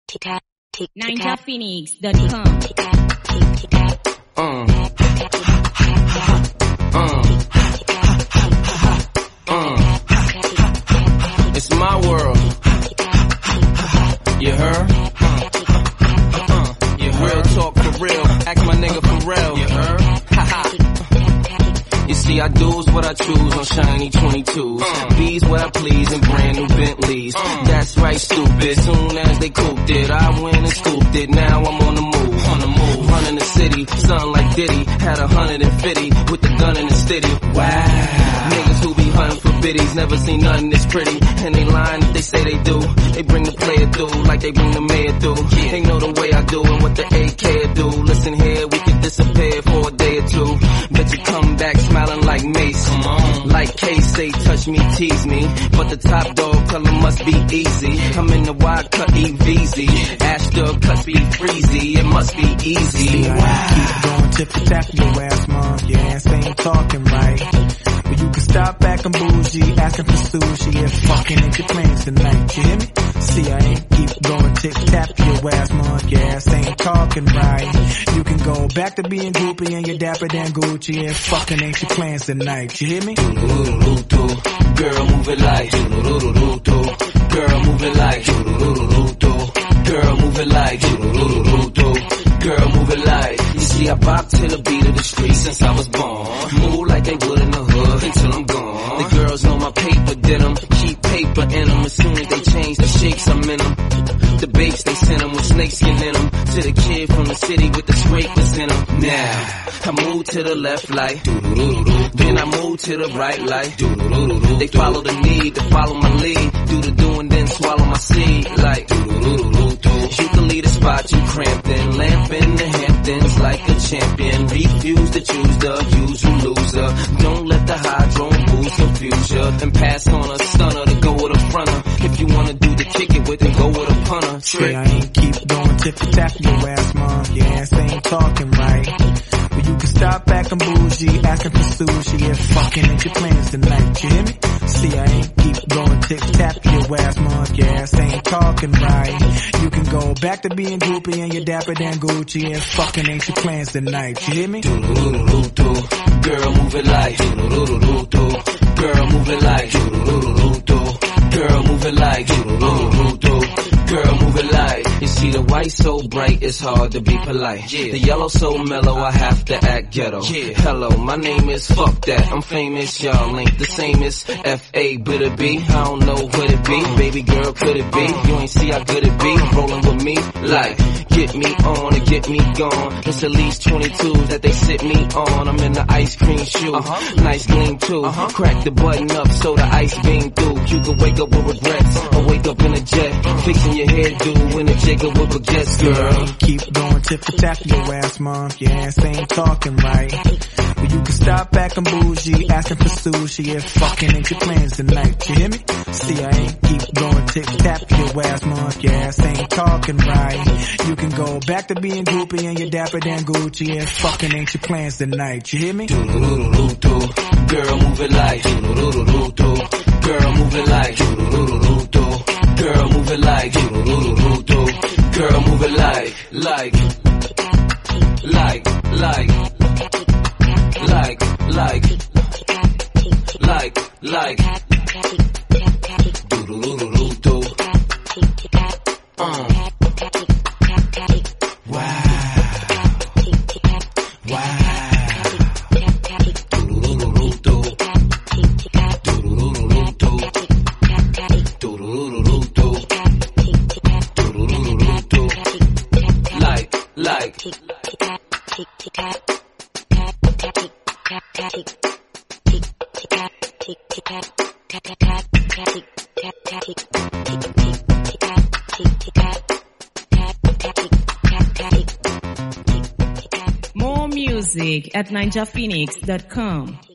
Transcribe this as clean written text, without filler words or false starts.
NinjaPhoenix.com. It's my world. You heard? You heard? Real talk for real. Act my nigga for real. You heard? You see, I do's what I choose on shiny 22s. B's what I please in brand new Bentleys. That's right, stupid. Soon as they cooped it, I went and scooped it. Now I'm on the move. Running the city, something like Diddy. Had 150 with the gun in the city. Wow. Niggas who be hunting for biddies never seen nothing this pretty. And they lying if they say they do. They bring the player through like they bring the mayor through. They know the way I do and what the AK do. Listen here, we can disappear for a day or two. Bet you come back smiling like Mace. Like K-Say, touch me, tease me. But the top dog color must be easy. I'm in the wide cut EVZ. Ashton cuts be freezy. It must be easy. See, I keep going tip for tap your ass, mom. Your ass ain't talking right. But you can stop acting bougie, asking for sushi and fucking ain't your plans tonight. You hear me? See, I ain't keep going tip tap your ass, mom. Your ass ain't talking right. You can go back to being groupie and your dapper than Gucci and fucking ain't your plans tonight. You hear me? Girl, move it like. Girl, move it like. Girl, move it like. Girl, move it like. You see, I bop to the beat of the street since I was born. Move like they would in the hood until I'm gone. The girls know my paper denim, keep paper in them. As soon as they change the shapes, I'm in them. The bakes they send them with snakeskin in them. To the kid from the city with the scrapers in them. Now, I move to the left like. Then I move to the right like. They follow the need to follow my lead. Do the do and then swallow my seed like. You can lead a spot, you cramped in. Lamp in the Hamptons like a champion. Refuse to choose the usual loser. Don't let the hydro boost confuse ya. And pass on a stunner to go with a fronter. If you wanna do the kick it with, then go with a punter. See, I ain't keep going tip for tap your ass, mom. Your ass ain't talking right. But you can stop acting bougie, asking for sushi and fucking ain't your plans tonight. You hear me? See, I ain't keep going tip tap your ass, mom. Your ass ain't talking right. You can go back to being groupie and your dapper than Gucci and fucking ain't your plans tonight. You hear me? Girl, move it like. Girl, move it like. Girl, move it like. Girl, move it like. You see the white so bright, it's hard to be polite. The yellow so mellow, I have to act ghetto. Hello, my name is fuck that. I'm famous, y'all ain't the same as F.A. But it be, I don't know what it be. Baby girl, could it be? You ain't see how good it be. Rolling with me, like, get me on and get me gone. It's at least 22s that they sit me on. I'm in the ice cream shoe, nice gleam too. Crack the button up so the ice beam through. You can wake up with regrets or wake up in a jet. Fixing your hairdo in a jigger with baguettes, girl. Keep going tip for tap your ass, mom. Your ass ain't talking right. But you can stop acting bougie, asking for sushi and fucking ain't your plans tonight. You hear me? See, I ain't keep going tip tap your ass, mom. Your ass ain't talking right. You can go back to being groupie and your dapper than Gucci and fucking ain't your plans tonight. You hear me? Girl, move it like. Girl, move it like. Girl, move it like. Girl, move it like. Like. More music at NinjaPhoenix.com.